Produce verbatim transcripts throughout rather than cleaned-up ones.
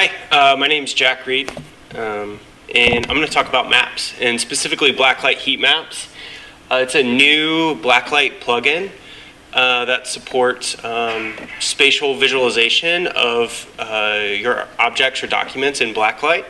Hi, uh, my name is Jack Reed, um, and I'm going to talk about maps, and specifically Blacklight heat maps. Uh, it's a new Blacklight plugin uh, that supports um, spatial visualization of uh, your objects or documents in Blacklight.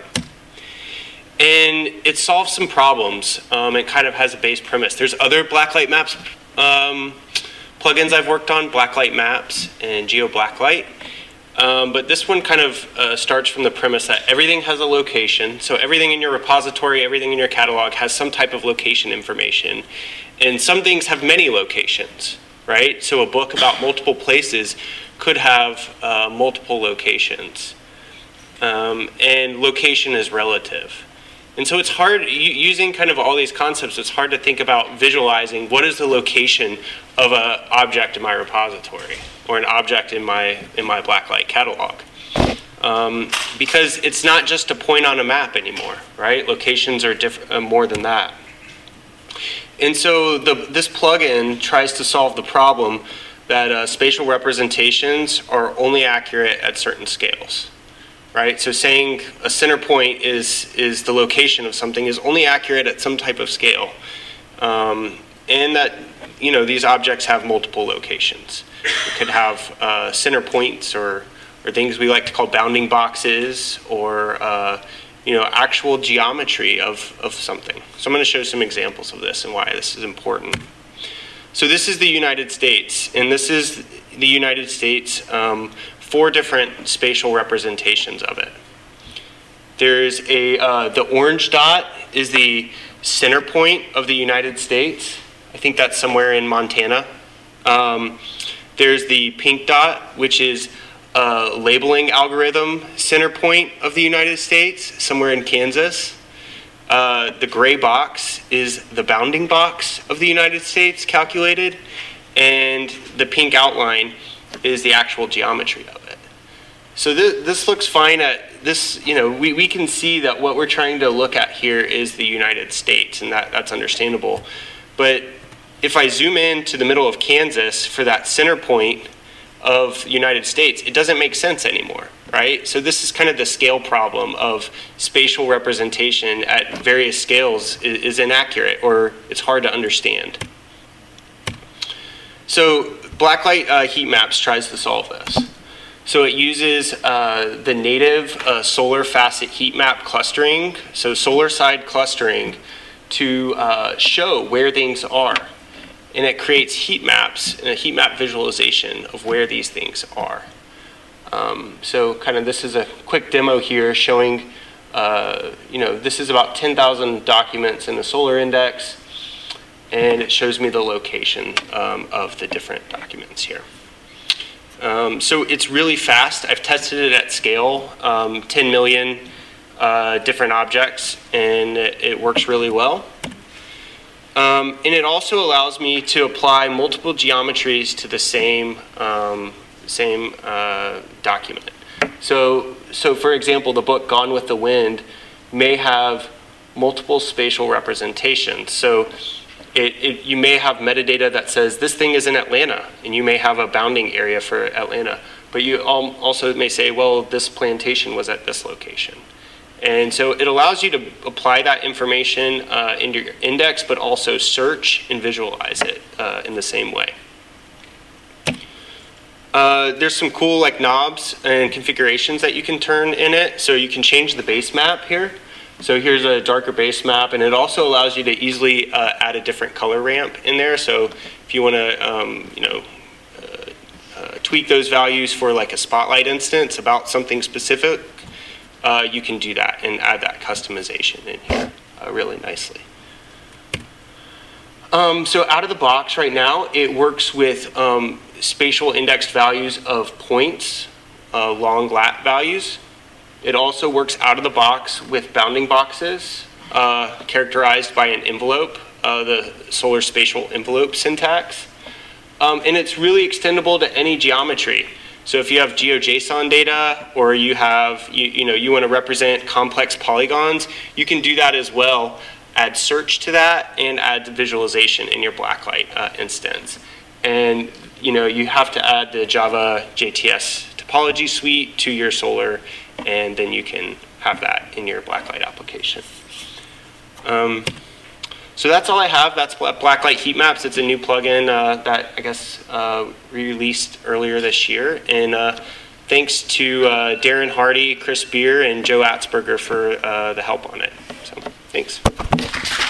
And it solves some problems. Um, it kind of has a base premise. There's other Blacklight Maps um, plugins I've worked on, Blacklight Maps and Geo Blacklight. Um, but this one kind of uh, starts from the premise that everything has a location. So everything in your repository, everything in your catalog has some type of location information. And some things have many locations, right? So a book about multiple places could have uh, multiple locations. Um, and location is relative. And so it's hard, using kind of all these concepts, it's hard to think about visualizing what is the location of an object in my repository or an object in my in my Blacklight catalog. Um, because it's not just a point on a map anymore, right? Locations are diff- uh, more than that. And so the, this plugin tries to solve the problem that uh, spatial representations are only accurate at certain scales. Right, so saying a center point is is the location of something is only accurate at some type of scale, um, and that you know these objects have multiple locations. It could have uh, center points or or things we like to call bounding boxes or uh, you know actual geometry of of something. So I'm going to show some examples of this and why this is important. So this is the United States, and this is the United States. Um, four different spatial representations of it. There's a, uh, the orange dot is the center point of the United States. I think that's somewhere in Montana. Um, there's the pink dot, which is a labeling algorithm center point of the United States, somewhere in Kansas. Uh, the gray box is the bounding box of the United States calculated, and the pink outline is the actual geometry of it. So this, this looks fine at this, you know, we, we can see that what we're trying to look at here is the United States, and that, that's understandable. But if I zoom in to the middle of Kansas for that center point of the United States, it doesn't make sense anymore, right? So this is kind of the scale problem of spatial representation at various scales is, is inaccurate, or it's hard to understand. So Blacklight uh, heat maps tries to solve this. So it uses uh, the native uh, solar facet heat map clustering, so solar side clustering, to uh, show where things are. And it creates heat maps and a heat map visualization of where these things are. Um, so kind of this is a quick demo here showing, uh, you know, this is about ten thousand documents in the solar index. And it shows me the location um, of the different documents here. Um, so it's really fast. I've tested it at scale, um, ten million uh, different objects, and it, it works really well. Um, and it also allows me to apply multiple geometries to the same, um, same uh, document. So, so for example, the book Gone with the Wind may have multiple spatial representations. So It, it, you may have metadata that says this thing is in Atlanta, and you may have a bounding area for Atlanta. But you also may say, well, this plantation was at this location. And so it allows you to apply that information uh, into your index, but also search and visualize it uh, in the same way. Uh, there's some cool like knobs and configurations that you can turn in it. So you can change the base map here. So here's a darker base map, and it also allows you to easily uh, add a different color ramp in there. So if you want to, um, you know, uh, uh, tweak those values for like a spotlight instance about something specific, uh, you can do that and add that customization in here uh, really nicely. Um, so out of the box right now, it works with um, spatial indexed values of points, uh, long lat values. It also works out of the box with bounding boxes, uh, characterized by an envelope, uh, the solar spatial envelope syntax. Um, and it's really extendable to any geometry. So if you have GeoJSON data, or you have, you, you know, you want to represent complex polygons, you can do that as well. Add search to that and add the visualization in your Blacklight uh, instance. And you know, you have to add the Java J T S topology suite to your solar and then you can have that in your Blacklight application. Um, so that's all I have. That's Blacklight Heat Maps. It's a new plugin uh, that I guess uh, released earlier this year. And uh, thanks to uh, Darren Hardy, Chris Beer, and Joe Atzberger for uh, the help on it. So thanks.